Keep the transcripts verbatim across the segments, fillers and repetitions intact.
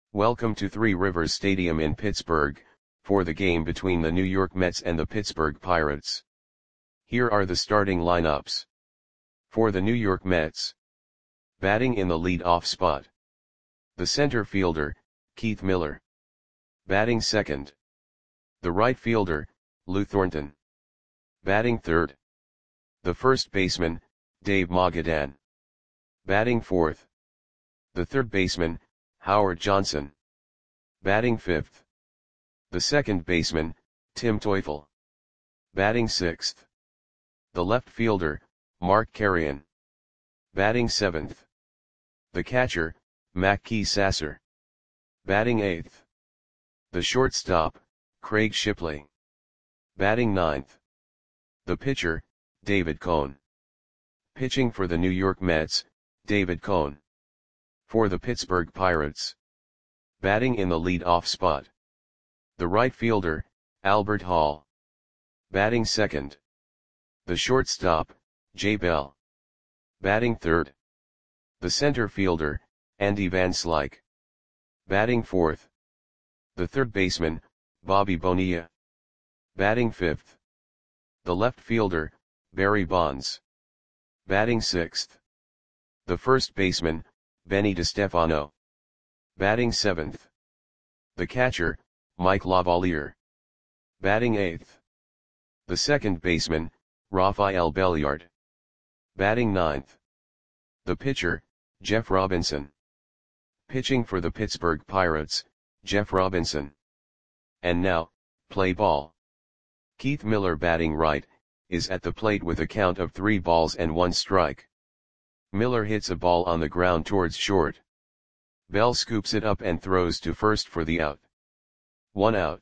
Welcome to Three Rivers Stadium in Pittsburgh, for the game between the New York Mets and the Pittsburgh Pirates. Here are the starting lineups. For the New York Mets. Batting in the lead-off spot. The center fielder, Keith Miller. Batting second. The right fielder, Lou Thornton. Batting third. The first baseman, Dave Mogadan. Batting fourth. The third baseman, Howard Johnson. Batting fifth. The second baseman, Tim Teufel. Batting sixth. The left fielder, Mark Carreon. Batting seventh. The catcher, Mackey Sasser. Batting eighth. The shortstop, Craig Shipley. Batting ninth. The pitcher, David Cone. Pitching for the New York Mets, David Cone. For the Pittsburgh Pirates. Batting in the lead-off spot. The right fielder, Albert Hall. Batting second. The shortstop, Jay Bell. Batting third. The center fielder, Andy Van Slyke. Batting fourth. The third baseman, Bobby Bonilla. Batting fifth. The left fielder, Barry Bonds. Batting sixth. The first baseman, Benny DeStefano. Batting seventh. The catcher, Mike Lavalier. Batting eighth. The second baseman, Rafael Belliard. Batting ninth. The pitcher, Jeff Robinson. Pitching for the Pittsburgh Pirates, Jeff Robinson. And now, play ball. Keith Miller, batting right, is at the plate with a count of three balls and one strike. Miller hits a ball on the ground towards short. Bell scoops it up and throws to first for the out. One out.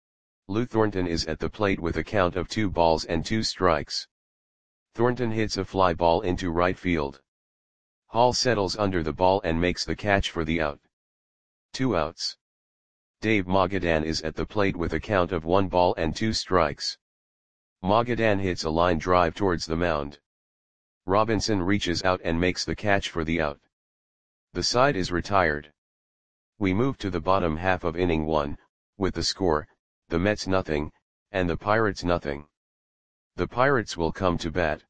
Lou Thornton is at the plate with a count of two balls and two strikes. Thornton hits a fly ball into right field. Hall settles under the ball and makes the catch for the out. Two outs. Dave Mogadan is at the plate with a count of one ball and two strikes. Mogadan hits a line drive towards the mound. Robinson reaches out and makes the catch for the out. The side is retired. We move to the bottom half of inning one, with the score, the Mets nothing, and the Pirates nothing. The Pirates will come to bat.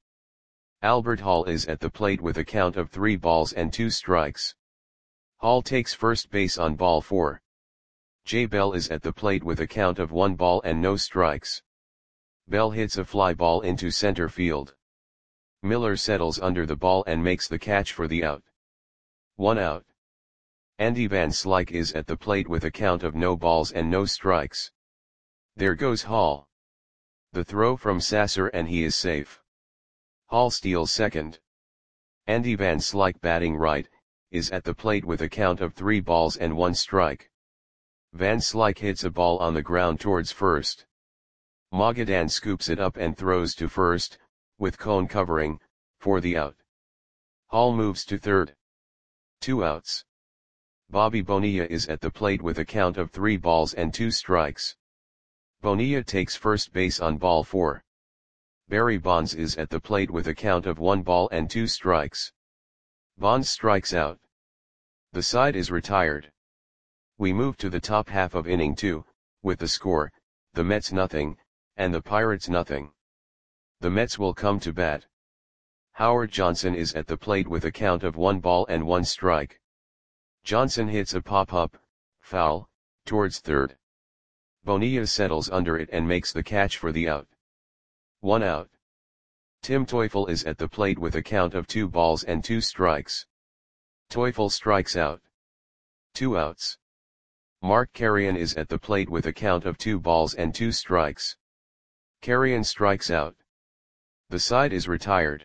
Albert Hall is at the plate with a count of three balls and two strikes. Hall takes first base on ball four. Jay Bell is at the plate with a count of one ball and no strikes. Bell hits a fly ball into center field. Miller settles under the ball and makes the catch for the out. One out. Andy Van Slyke is at the plate with a count of no balls and no strikes. There goes Hall. The throw from Sasser and he is safe. Hall steals second. Andy Van Slyke, batting right, is at the plate with a count of three balls and one strike. Van Slyke hits a ball on the ground towards first. Mogadan scoops it up and throws to first, with Cone covering, for the out. Hall moves to third. Two outs. Bobby Bonilla is at the plate with a count of three balls and two strikes. Bonilla takes first base on ball four. Barry Bonds is at the plate with a count of one ball and two strikes. Bonds strikes out. The side is retired. We move to the top half of inning two, with the score, the Mets nothing, and the Pirates nothing. The Mets will come to bat. Howard Johnson is at the plate with a count of one ball and one strike. Johnson hits a pop-up, foul, towards third. Bonilla settles under it and makes the catch for the out. One out. Tim Teufel is at the plate with a count of two balls and two strikes. Teufel strikes out. Two outs. Mark Carreon is at the plate with a count of two balls and two strikes. Carreon strikes out. The side is retired.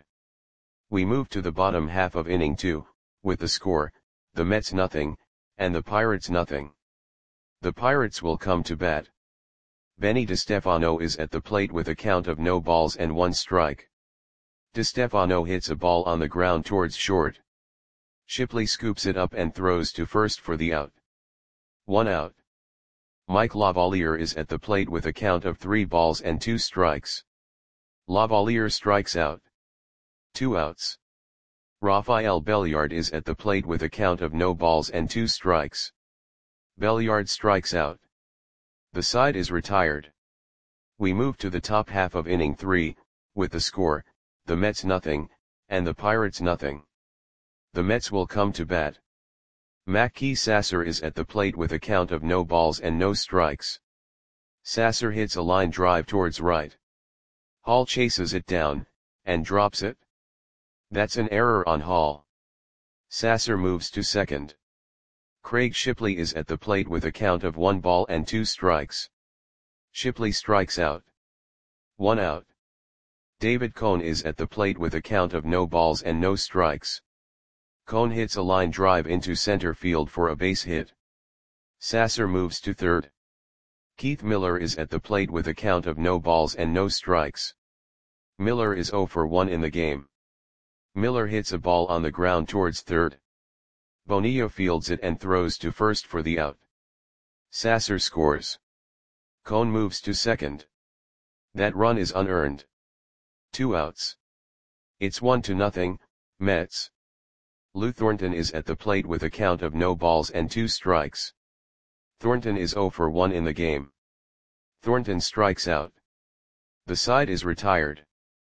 We move to the bottom half of inning two, with the score, the Mets nothing, and the Pirates nothing. The Pirates will come to bat. Benny DeStefano is at the plate with a count of no balls and one strike. DeStefano hits a ball on the ground towards short. Shipley scoops it up and throws to first for the out. One out. Mike Lavalier is at the plate with a count of three balls and two strikes. Lavalier strikes out. Two outs. Rafael Belliard is at the plate with a count of no balls and two strikes. Belliard strikes out. The side is retired. We move to the top half of inning three, with the score, the Mets nothing, and the Pirates nothing. The Mets will come to bat. Mackey Sasser is at the plate with a count of no balls and no strikes. Sasser hits a line drive towards right. Hall chases it down, and drops it. That's an error on Hall. Sasser moves to second. Craig Shipley is at the plate with a count of one ball and two strikes. Shipley strikes out. One out. David Cone is at the plate with a count of no balls and no strikes. Cone hits a line drive into center field for a base hit. Sasser moves to third. Keith Miller is at the plate with a count of no balls and no strikes. Miller is oh for one in the game. Miller hits a ball on the ground towards third. Bonilla fields it and throws to first for the out. Sasser scores. Cone moves to second. That run is unearned. Two outs. It's one to nothing, Mets. Lou Thornton is at the plate with a count of no balls and two strikes. Thornton is oh for one in the game. Thornton strikes out. The side is retired.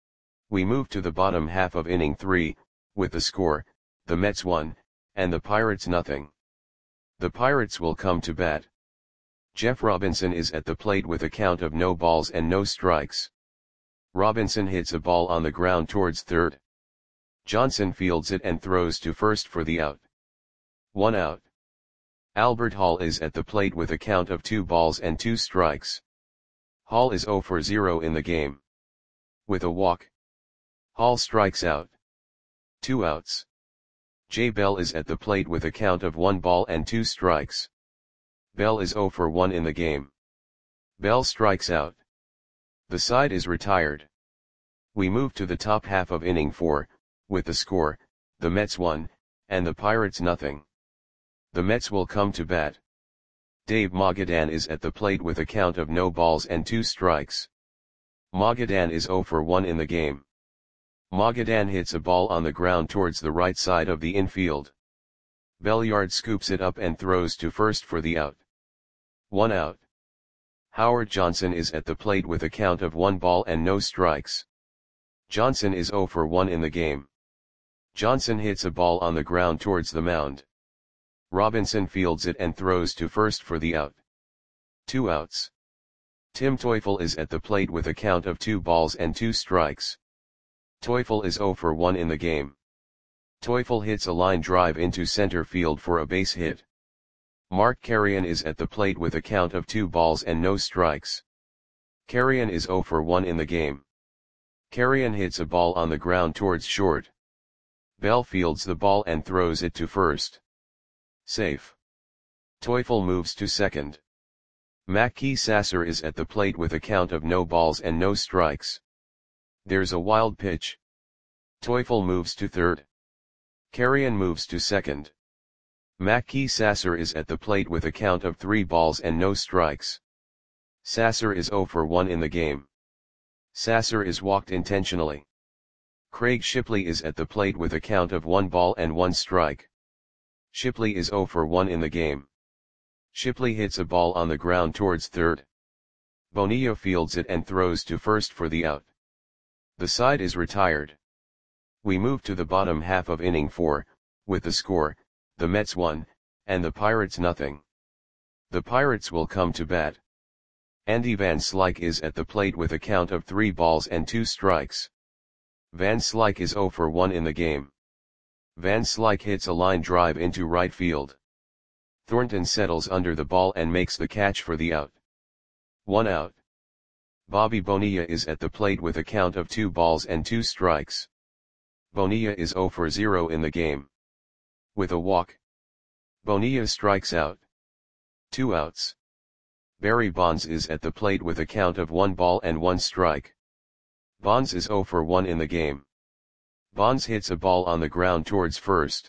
We move to the bottom half of inning three, with the score, the Mets one, and the Pirates nothing. The Pirates will come to bat. Jeff Robinson is at the plate with a count of no balls and no strikes. Robinson hits a ball on the ground towards third. Johnson fields it and throws to first for the out. One out. Albert Hall is at the plate with a count of two balls and two strikes. Hall is oh for zero in the game. With a walk. Hall strikes out. Two outs. Jay Bell is at the plate with a count of one ball and two strikes. Bell is oh for one in the game. Bell strikes out. The side is retired. We move to the top half of inning four, with the score, the Mets one, and the Pirates nothing. The Mets will come to bat. Dave Magadan is at the plate with a count of no balls and two strikes. Magadan is oh for one in the game. Magadan hits a ball on the ground towards the right side of the infield. Belliard scoops it up and throws to first for the out. One out. Howard Johnson is at the plate with a count of one ball and no strikes. Johnson is oh for one in the game. Johnson hits a ball on the ground towards the mound. Robinson fields it and throws to first for the out. Two outs. Tim Teufel is at the plate with a count of two balls and two strikes. Teufel is oh for one in the game. Teufel hits a line drive into center field for a base hit. Mark Carrion is at the plate with a count of two balls and no strikes. Carrion is oh for one in the game. Carrion hits a ball on the ground towards short. Bell fields the ball and throws it to first. Safe. Teufel moves to second. Mackey Sasser is at the plate with a count of no balls and no strikes. There's a wild pitch. Teufel moves to third. Carrion moves to second. Mackey Sasser is at the plate with a count of three balls and no strikes. Sasser is oh for one in the game. Sasser is walked intentionally. Craig Shipley is at the plate with a count of one ball and one strike. Shipley is oh for one in the game. Shipley hits a ball on the ground towards third. Bonilla fields it and throws to first for the out. The side is retired. We move to the bottom half of inning four, with the score, the Mets one, and the Pirates nothing. The Pirates will come to bat. Andy Van Slyke is at the plate with a count of three balls and two strikes. Van Slyke is oh for one in the game. Van Slyke hits a line drive into right field. Thornton settles under the ball and makes the catch for the out. One out. Bobby Bonilla is at the plate with a count of two balls and two strikes. Bonilla is oh for zero in the game. With a walk. Bonilla strikes out. Two outs. Barry Bonds is at the plate with a count of one ball and one strike. Bonds is oh for one in the game. Bonds hits a ball on the ground towards first.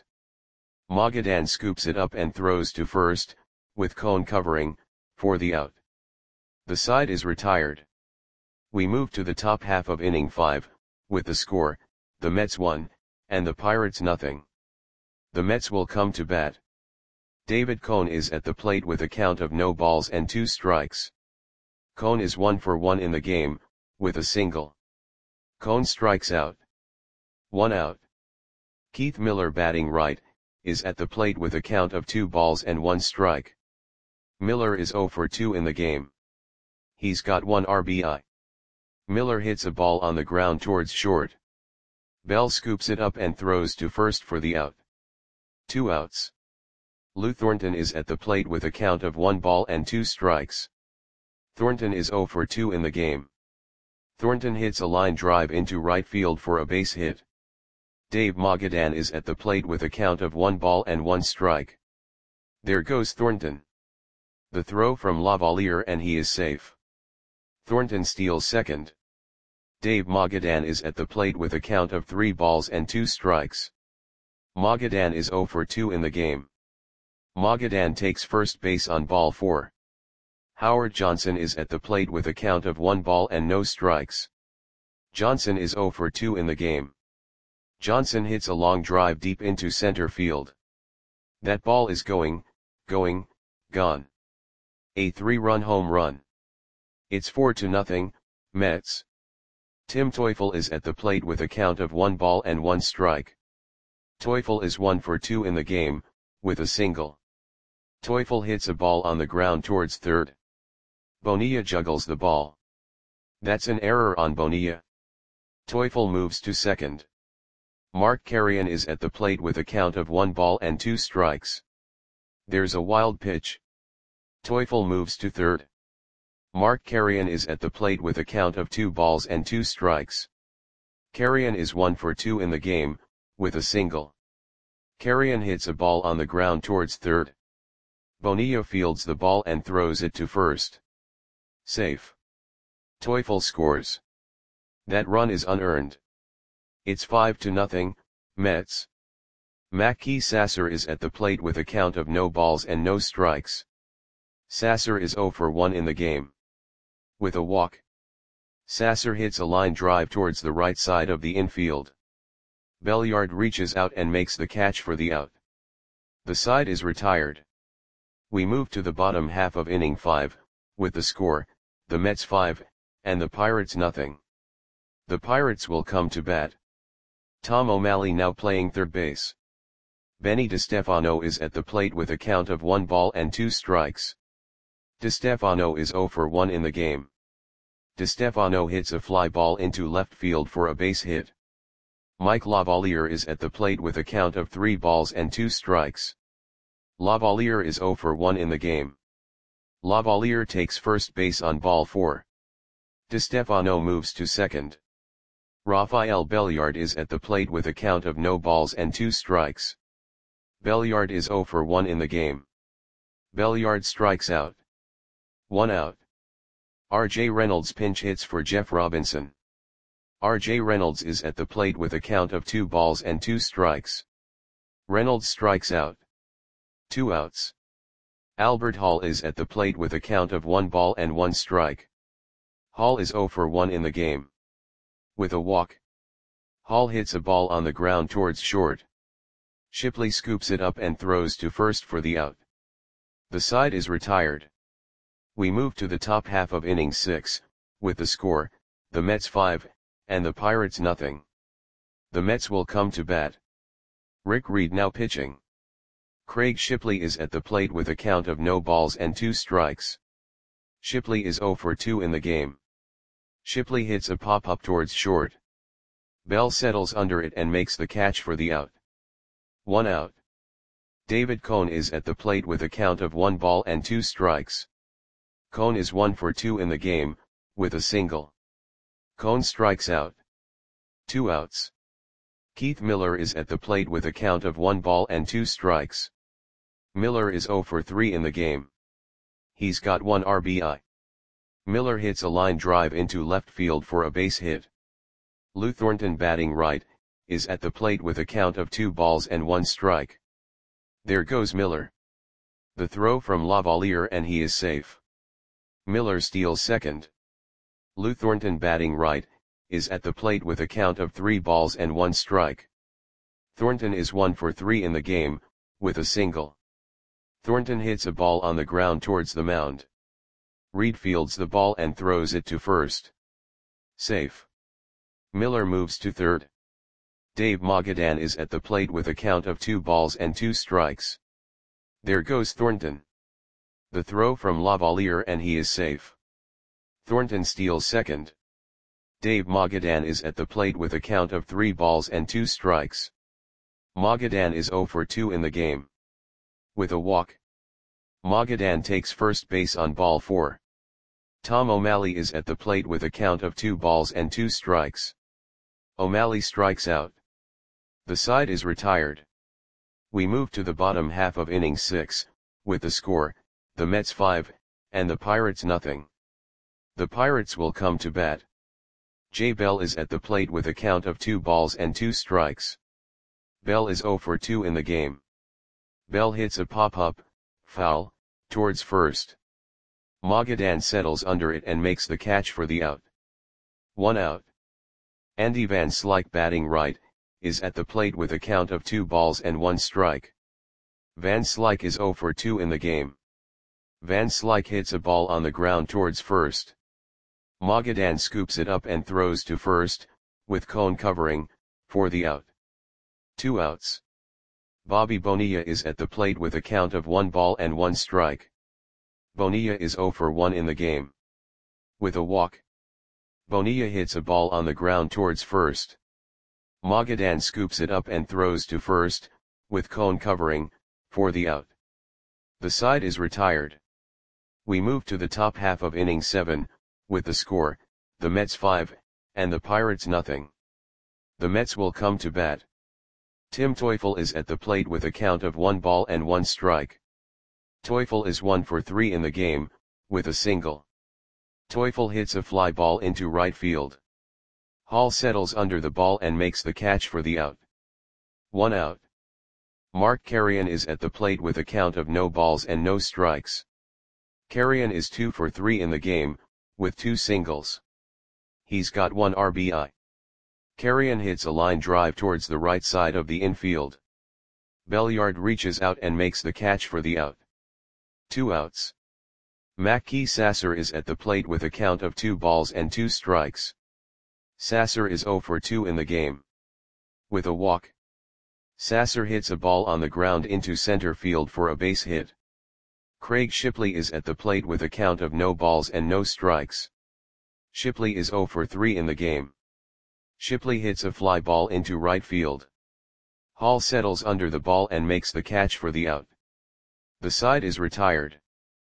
Magadan scoops it up and throws to first, with Cone covering, for the out. The side is retired. We move to the top half of inning five, with the score, the Mets one, and the Pirates nothing. The Mets will come to bat. David Cone is at the plate with a count of no balls and two strikes. Cone is one for one in the game, with a single. Cone strikes out. One out. Keith Miller, batting right, is at the plate with a count of two balls and one strike. Miller is zero for two in the game. He's got one R B I. Miller hits a ball on the ground towards short. Bell scoops it up and throws to first for the out. Two outs. Lou Thornton is at the plate with a count of one ball and two strikes. Thornton is zero for two in the game. Thornton hits a line drive into right field for a base hit. Dave Magadan is at the plate with a count of one ball and one strike. There goes Thornton. The throw from Lavalier and he is safe. Thornton steals second. Dave Magadan is at the plate with a count of three balls and two strikes. Magadan is zero for two in the game. Magadan takes first base on ball four. Howard Johnson is at the plate with a count of one ball and no strikes. Johnson is zero for two in the game. Johnson hits a long drive deep into center field. That ball is going, going, gone. A three-run home run. It's four to nothing, Mets. Tim Teufel is at the plate with a count of one ball and one strike. Teufel is one for two in the game, with a single. Teufel hits a ball on the ground towards third. Bonilla juggles the ball. That's an error on Bonilla. Teufel moves to second. Mark Carrion is at the plate with a count of one ball and two strikes. There's a wild pitch. Teufel moves to third. Mark Carrion is at the plate with a count of two balls and two strikes. Carrion is one for two in the game, with a single. Carrion hits a ball on the ground towards third. Bonilla fields the ball and throws it to first. Safe. Teufel scores. That run is unearned. It's five to nothing, Mets. Mackey Sasser is at the plate with a count of no balls and no strikes. Sasser is zero for one in the game. With a walk. Sasser hits a line drive towards the right side of the infield. Belliard reaches out and makes the catch for the out. The side is retired. We move to the bottom half of inning five, with the score, the Mets five, and the Pirates nothing. The Pirates will come to bat. Tom O'Malley now playing third base. Benny DeStefano is at the plate with a count of one ball and two strikes. DeStefano is zero for one in the game. DeStefano hits a fly ball into left field for a base hit. Mike Lavalier is at the plate with a count of three balls and two strikes. Lavalier is zero for one in the game. Lavalier takes first base on ball four. DeStefano moves to second. Rafael Belliard is at the plate with a count of no balls and two strikes. Belliard is zero for one in the game. Belliard strikes out. One out. R J Reynolds pinch hits for Jeff Robinson. R J Reynolds is at the plate with a count of two balls and two strikes. Reynolds strikes out. Two outs. Albert Hall is at the plate with a count of one ball and one strike. Hall is zero for one in the game. With a walk. Hall hits a ball on the ground towards short. Shipley scoops it up and throws to first for the out. The side is retired. We move to the top half of inning six, with the score, the Mets five, and the Pirates nothing. The Mets will come to bat. Rick Reed now pitching. Craig Shipley is at the plate with a count of no balls and two strikes. Shipley is zero for two in the game. Shipley hits a pop-up towards short. Bell settles under it and makes the catch for the out. One out. David Cone is at the plate with a count of one ball and two strikes. Cone is one for two in the game, with a single. Cone strikes out. Two outs. Keith Miller is at the plate with a count of one ball and two strikes. Miller is zero for three in the game. He's got one R B I. Miller hits a line drive into left field for a base hit. Lou Thornton, batting right, is at the plate with a count of two balls and one strike. There goes Miller. The throw from Lavalier and he is safe. Miller steals second. Lou Thornton, batting right, is at the plate with a count of three balls and one strike. Thornton is one for three in the game, with a single. Thornton hits a ball on the ground towards the mound. Reed fields the ball and throws it to first. Safe. Miller moves to third. Dave Mogadan is at the plate with a count of two balls and two strikes. There goes Thornton. The throw from Lavalier and he is safe. Thornton steals second. Dave Mogadan is at the plate with a count of three balls and two strikes. Mogadan is zero for two in the game. With a walk, Mogadan takes first base on ball four. Tom O'Malley is at the plate with a count of two balls and two strikes. O'Malley strikes out. The side is retired. We move to the bottom half of inning six, with the score, the Mets five, and the Pirates nothing. The Pirates will come to bat. Jay Bell is at the plate with a count of two balls and two strikes. Bell is zero for two in the game. Bell hits a pop-up, foul, towards first. Mogadan settles under it and makes the catch for the out. One out. Andy Van Slyke, batting right, is at the plate with a count of two balls and one strike. Van Slyke is zero for two in the game. Van Slyke hits a ball on the ground towards first. Mogadan scoops it up and throws to first, with Cone covering, for the out. Two outs. Bobby Bonilla is at the plate with a count of one ball and one strike. Bonilla is zero for one in the game. With a walk, Bonilla hits a ball on the ground towards first. Mogadan scoops it up and throws to first, with Cone covering, for the out. The side is retired. We move to the top half of inning seven, with the score, the Mets five, and the Pirates nothing. The Mets will come to bat. Tim Teufel is at the plate with a count of one ball and one strike. Teufel is one for three in the game, with a single. Teufel hits a fly ball into right field. Hall settles under the ball and makes the catch for the out. One out. Mark Carrion is at the plate with a count of no balls and no strikes. Carrion is two for three in the game, with two singles. He's got one R B I. Carrion hits a line drive towards the right side of the infield. Belliard reaches out and makes the catch for the out. Two outs. Mackey Sasser is at the plate with a count of two balls and two strikes. Sasser is zero for two in the game. With a walk, Sasser hits a ball on the ground into center field for a base hit. Craig Shipley is at the plate with a count of no balls and no strikes. Shipley is zero for three in the game. Shipley hits a fly ball into right field. Hall settles under the ball and makes the catch for the out. The side is retired.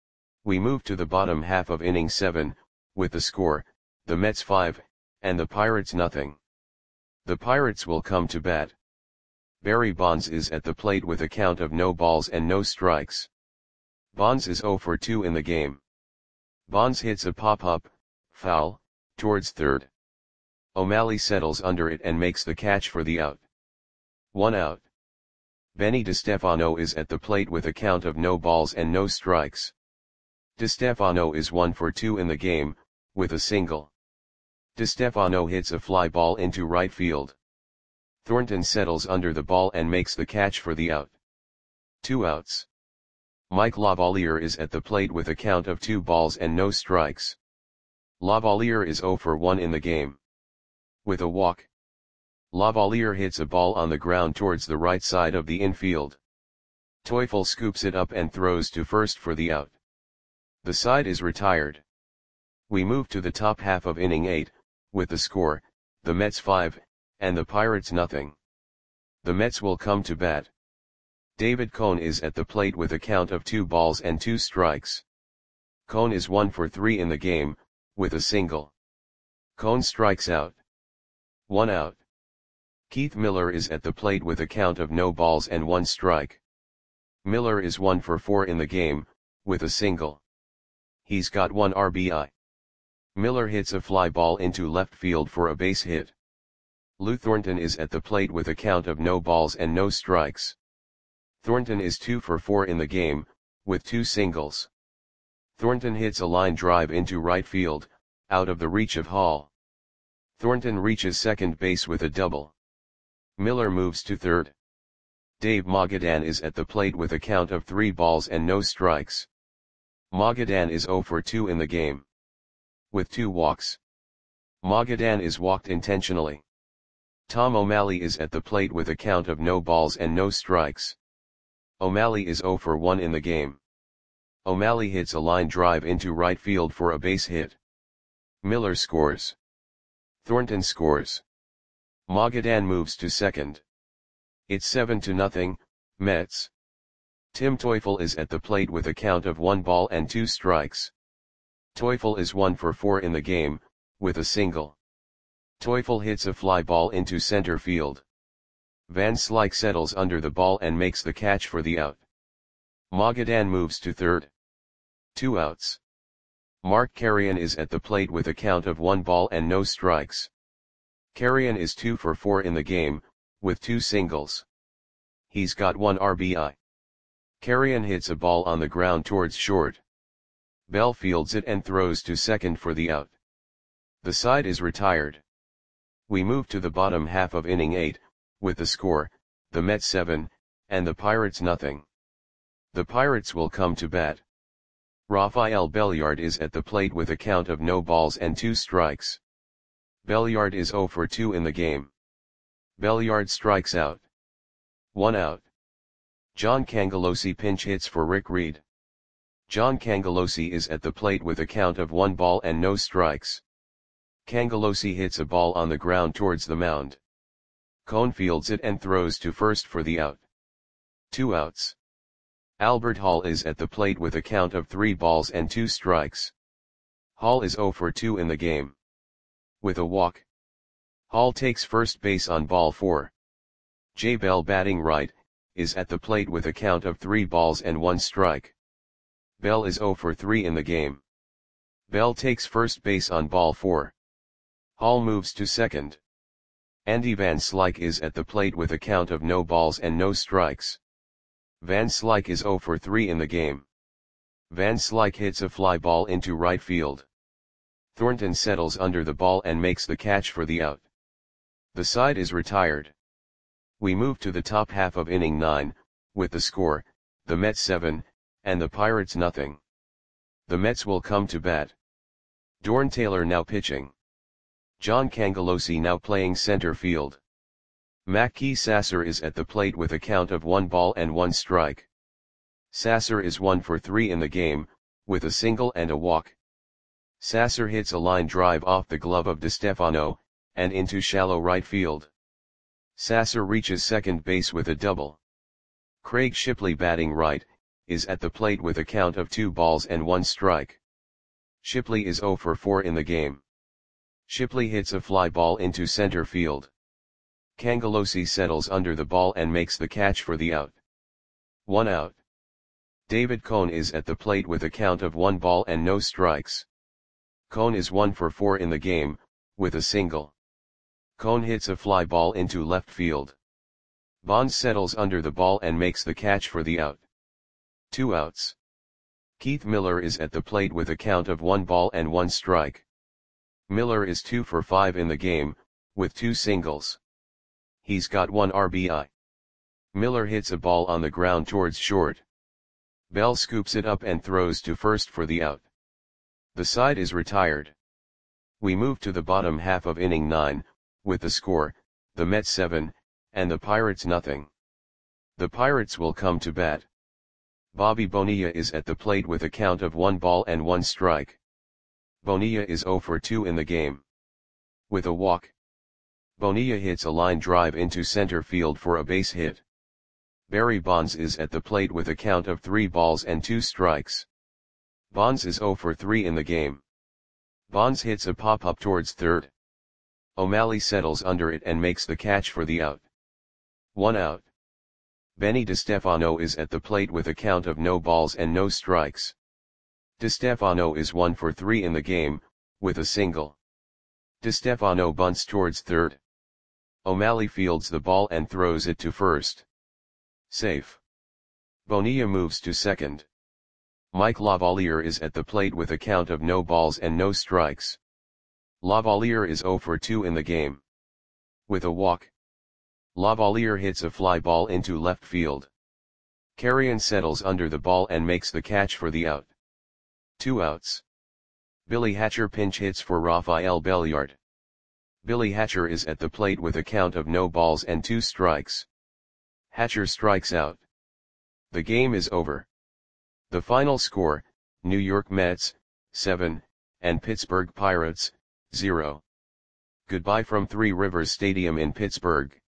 We move to the bottom half of inning seven, with the score, the Mets five, and the Pirates nothing. The Pirates will come to bat. Barry Bonds is at the plate with a count of no balls and no strikes. Bonds is zero for two in the game. Bonds hits a pop-up, foul, towards third. O'Malley settles under it and makes the catch for the out. One out. Benny DeStefano is at the plate with a count of no balls and no strikes. DeStefano is one for two in the game, with a single. DeStefano hits a fly ball into right field. Thornton settles under the ball and makes the catch for the out. Two outs. Mike Lavalier is at the plate with a count of two balls and no strikes. Lavalier is zero for one in the game. With a walk, Lavalier hits a ball on the ground towards the right side of the infield. Teufel scoops it up and throws to first for the out. The side is retired. We move to the top half of inning eight, with the score, the Mets five, and the Pirates nothing. The Mets will come to bat. David Cone is at the plate with a count of two balls and two strikes. Cone is one for three in the game, with a single. Cone strikes out. One out. Keith Miller is at the plate with a count of no balls and one strike. Miller is one for four in the game, with a single. He's got one R B I. Miller hits a fly ball into left field for a base hit. Lou Thornton is at the plate with a count of no balls and no strikes. Thornton is two for four in the game, with two singles. Thornton hits a line drive into right field, out of the reach of Hall. Thornton reaches second base with a double. Miller moves to third. Dave Magadan is at the plate with a count of three balls and no strikes. Magadan is zero for two in the game, with two walks. Magadan is walked intentionally. Tom O'Malley is at the plate with a count of no balls and no strikes. O'Malley is zero for one in the game. O'Malley hits a line drive into right field for a base hit. Miller scores. Thornton scores. Magadan moves to second. It's seven to nothing, Mets. Tim Teufel is at the plate with a count of one ball and two strikes. Teufel is one for four in the game, with a single. Teufel hits a fly ball into center field. Van Slyke settles under the ball and makes the catch for the out. Magadan moves to third. Two outs. Mark Carrion is at the plate with a count of one ball and no strikes. Carrion is two for four in the game, with two singles. He's got one R B I. Carrion hits a ball on the ground towards short. Bell fields it and throws to second for the out. The side is retired. We move to the bottom half of inning eight, with the score, the Mets seven, and the Pirates nothing. The Pirates will come to bat. Rafael Belliard is at the plate with a count of no balls and two strikes. Belliard is zero for two in the game. Belliard strikes out. One out. John Cangelosi pinch hits for Rick Reed. John Cangelosi is at the plate with a count of one ball and no strikes. Cangelosi hits a ball on the ground towards the mound. Cone fields it and throws to first for the out. Two outs. Albert Hall is at the plate with a count of three balls and two strikes. Hall is zero for two in the game, with a walk. Hall takes first base on ball four. Jay Bell, batting right, is at the plate with a count of three balls and one strike. Bell is zero for three in the game. Bell takes first base on ball four. Hall moves to second. Andy Van Slyke is at the plate with a count of no balls and no strikes. Van Slyke is zero for three in the game. Van Slyke hits a fly ball into right field. Thornton settles under the ball and makes the catch for the out. The side is retired. We move to the top half of inning nine, with the score, the Mets seven, and the Pirates nothing. The Mets will come to bat. Dorn Taylor now pitching. John Cangelosi now playing center field. Mackey Sasser is at the plate with a count of one ball and one strike. Sasser is one for three in the game, with a single and a walk. Sasser hits a line drive off the glove of DeStefano, and into shallow right field. Sasser reaches second base with a double. Craig Shipley, batting right, is at the plate with a count of two balls and one strike. Shipley is zero for four in the game. Shipley hits a fly ball into center field. Cangelosi settles under the ball and makes the catch for the out. One out. David Cone is at the plate with a count of one ball and no strikes. Cone is one for four in the game, with a single. Cone hits a fly ball into left field. Bonds settles under the ball and makes the catch for the out. Two outs. Keith Miller is at the plate with a count of one ball and one strike. Miller is two for five in the game, with two singles. He's got one R B I. Miller hits a ball on the ground towards short. Bell scoops it up and throws to first for the out. The side is retired. We move to the bottom half of inning nine, with the score, the Mets seven, and the Pirates nothing. The Pirates will come to bat. Bobby Bonilla is at the plate with a count of one ball and one strike. Bonilla is zero for two in the game, with a walk. Bonilla hits a line drive into center field for a base hit. Barry Bonds is at the plate with a count of three balls and two strikes. Bonds is zero for three in the game. Bonds hits a pop-up towards third. O'Malley settles under it and makes the catch for the out. One out. Benny DeStefano is at the plate with a count of no balls and no strikes. DeStefano is one for three in the game, with a single. DeStefano bunts towards third. O'Malley fields the ball and throws it to first. Safe. Bonilla moves to second. Mike Lavalier is at the plate with a count of no balls and no strikes. Lavalier is zero for two in the game, with a walk. Lavalier hits a fly ball into left field. Carrion settles under the ball and makes the catch for the out. Two outs. Billy Hatcher pinch hits for Rafael Belliard. Billy Hatcher is at the plate with a count of no balls and two strikes. Hatcher strikes out. The game is over. The final score, New York Mets, seven, and Pittsburgh Pirates, zero. Goodbye from Three Rivers Stadium in Pittsburgh.